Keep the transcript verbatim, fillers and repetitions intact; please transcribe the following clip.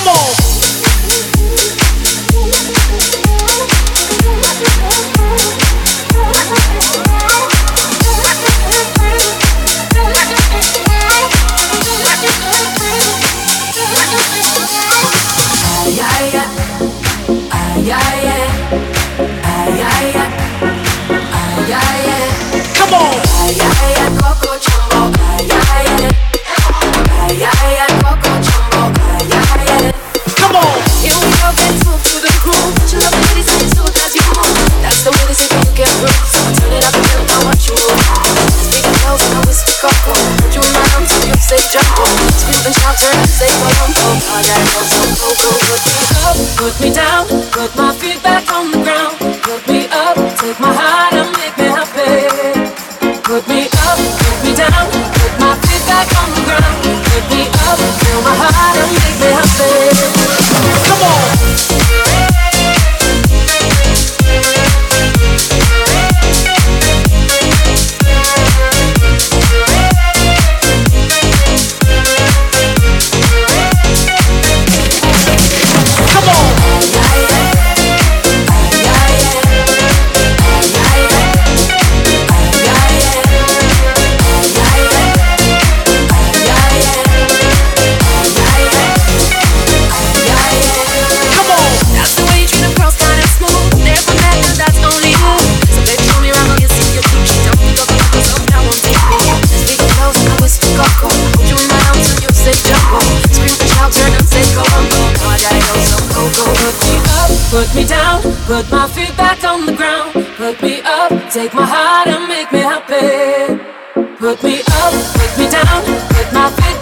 Put me down, put my feet back on the ground. Put me up, take my heart and make me happy. Put me up, put me down, put my feet back on the ground. Put me up, feel my heart and make me happy. Come on. Put me down, put my feet back on the ground. Put me up, take my heart and make me happy. Put me up, put me down, put my feet